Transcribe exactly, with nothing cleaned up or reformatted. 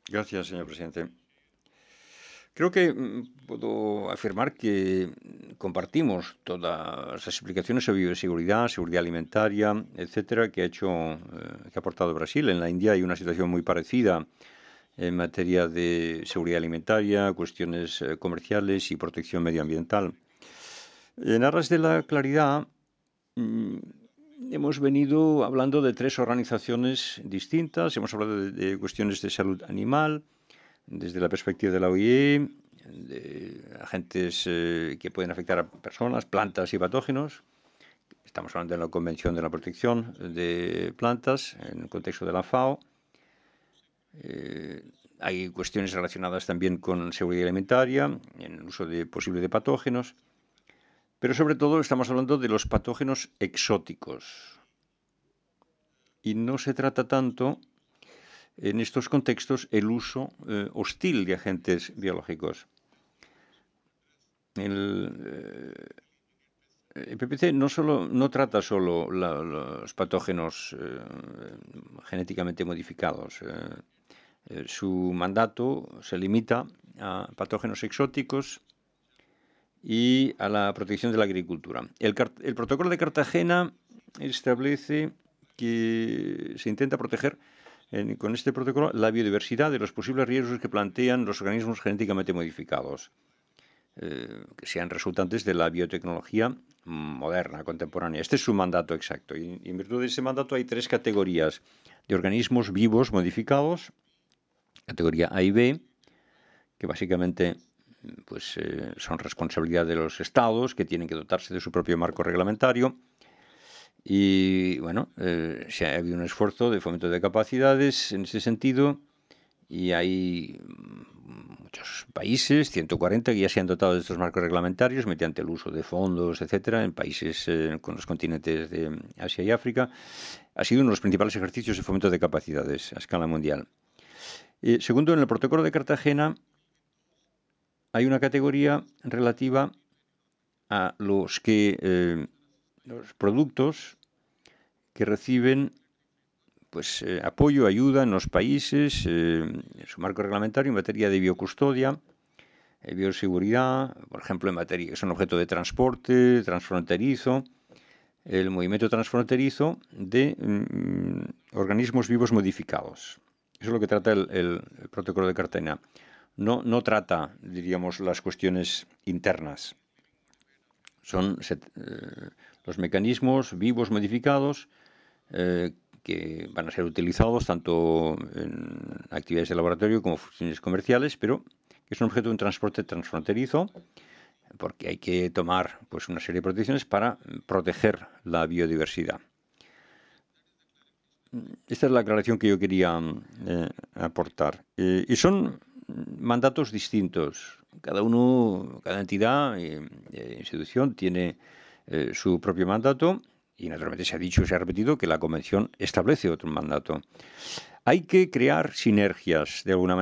Gracias, señor presidente. Creo que mm, puedo afirmar que mm, compartimos todas las explicaciones sobre bioseguridad, seguridad alimentaria, etcétera, que ha hecho, eh, que ha aportado Brasil. En la India hay una situación muy parecida en materia de seguridad alimentaria, cuestiones eh, comerciales y protección medioambiental. En aras de la claridad, mm, hemos venido hablando de tres organizaciones distintas. Hemos hablado de, de cuestiones de salud animal, desde la perspectiva de la O I E, de agentes eh, que pueden afectar a personas, plantas y patógenos. Estamos hablando de la Convención de la Protección de Plantas en el contexto de la FAO. Eh, hay cuestiones relacionadas también con seguridad alimentaria, en el uso de posible de patógenos. Pero sobre todo estamos hablando de los patógenos exóticos. Y no se trata tanto, en estos contextos, el uso eh, hostil de agentes biológicos. El, eh, el P P C no, solo, no trata solo la, los patógenos eh, genéticamente modificados. Eh, eh, su mandato se limita a patógenos exóticos y a la protección de la agricultura. El, el protocolo de Cartagena establece que se intenta proteger en, con este protocolo la biodiversidad de los posibles riesgos que plantean los organismos genéticamente modificados, eh, que sean resultantes de la biotecnología moderna, contemporánea. Este es su mandato exacto. Y, y en virtud de ese mandato hay tres categorías de organismos vivos modificados, categoría A y B, que básicamente pues, eh, son responsabilidad de los estados, que tienen que dotarse de su propio marco reglamentario. Y bueno, eh, se ha habido un esfuerzo de fomento de capacidades en ese sentido, y hay muchos países, ciento cuarenta, que ya se han dotado de estos marcos reglamentarios mediante el uso de fondos, etcétera, en países eh, con los continentes de Asia y África. Ha sido uno de los principales ejercicios de fomento de capacidades a escala mundial. Eh, segundo, en el protocolo de Cartagena hay una categoría relativa a los que eh, los productos que reciben pues eh, apoyo, ayuda en los países, eh, en su marco reglamentario en materia de biocustodia, eh, bioseguridad, por ejemplo, en materia que son objeto de transporte transfronterizo, el movimiento transfronterizo de mm, organismos vivos modificados. Eso es lo que trata el, el, el protocolo de Cartagena. No, no trata, diríamos, las cuestiones internas. Son eh, los mecanismos vivos modificados eh, que van a ser utilizados tanto en actividades de laboratorio como funciones comerciales, pero que son objeto de un transporte transfronterizo, porque hay que tomar pues, una serie de protecciones para proteger la biodiversidad. Esta es la aclaración que yo quería eh, aportar. Eh, y son mandatos distintos. Cada uno, cada entidad e eh, institución tiene eh, su propio mandato, y naturalmente se ha dicho y se ha repetido que la Convención establece otro mandato. Hay que crear sinergias de alguna manera.